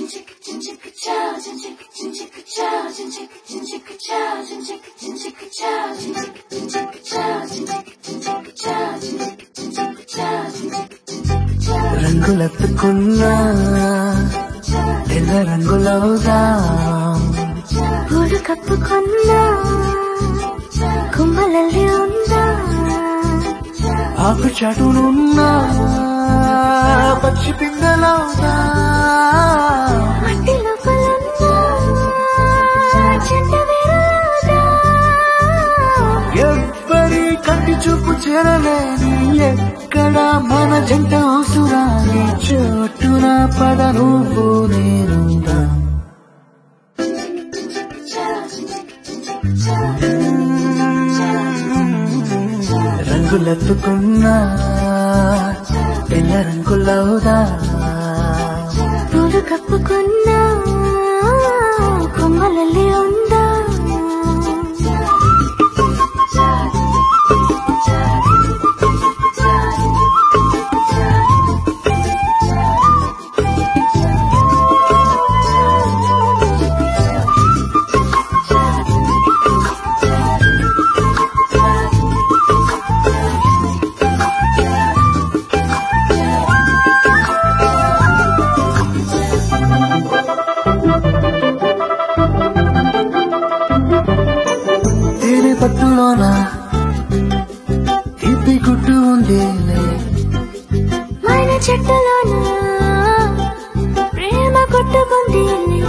రంగులెత్తుకున్నా తెల్ల రంగులవుదా పూలు కప్పుకున్నా కుమ్మలల్లి ఉందా ఆకు చాటునున్నా పచ్చి పిందలవుదా మట్టి లోపలున్నా చెట్టు వేరుదా ఎవ్వరి కంటి చూపు చేరలేని ఎక్కడ మన జంట అవసరాన్ని చోటున పద నువ్వు నేనుందా రంగులెత్తుకున్నా తెల్ల రంగులవుదా పూలు కప్పుకున్నా కొమ్మలల్లి ఉందా పట్టులోన తీపి గుడ్డు ఉందేలే మన చెట్టులోన ప్రేమ కొట్టుకుంది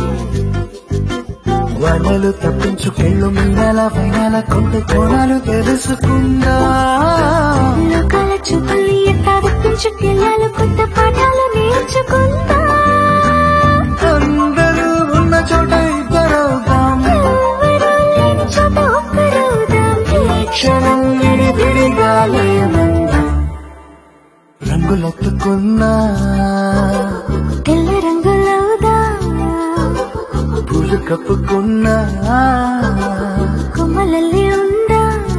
వనలు తప్పించుకెళ్ళు మీనాల పైనాల కొంత కోణాలు తెలుసుకుందా లోకాల చూపులు ఎట్టా తప్పించుకెళ్ళాలి కొత్త పాఠాలు నేర్చుకుందా అందరూ ఉన్న చోట ఇద్దరవుదాం ఎవరూ లేని చోట ఒక్కరవుదాం క్షణం విడివిడిగా లేమందాం రంగులెత్తుకున్నా తెల్ల రంగులవుదా పూలు కప్పుకున్నా కొమ్మలల్లి ఉందా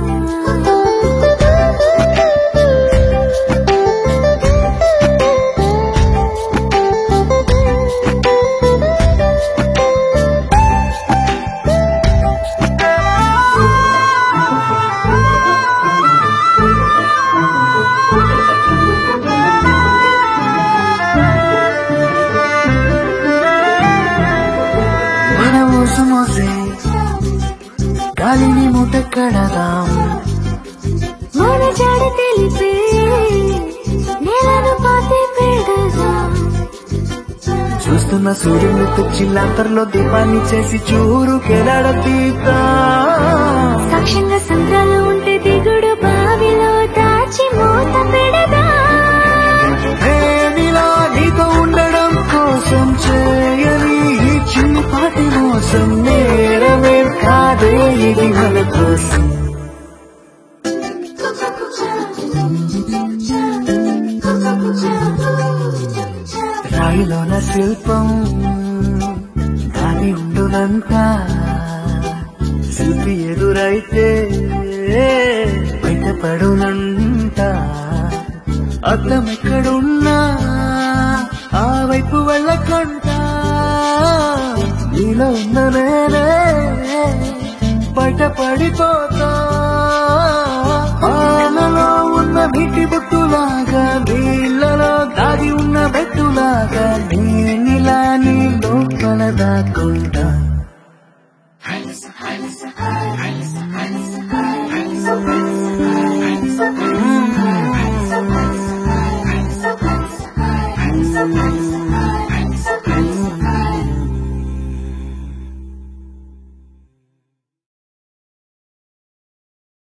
మోసే గాలిని మూట కడదాం మన జాడ తెలిపే నేలను పాతి పెడదాం చూస్తున్న సూర్యుని తెచ్చిల్లంతర్లో దీపాన్ని చేసి చూరు కెలాడతీతా సాక్ష్యంగా సంద్రాలు ఉంటే దిగుడు బావిలో దాచి మూత పెడదా నేనిలా నీతో ఉండడం కోసం చేయని ఈ చిన్నపాటి మోసం నేరమే కాదే ఇది మన కోసం రాయిలోన శిల్పం దాని ఉండునంతా శిల్పి ఎదురైతే బయటపడునంట అర్థం ఎక్కడున్నా ఆ వైపు వెళ్ళకుండా నీలో ఉన్న నేనే బయటపడిపోతా పాలలో ఉన్న నీటి బొట్టులాగా నీళ్ళలో దాగి ఉన్న బెట్టులాగా నేనిలా నీ లోపల దాక్కుంటా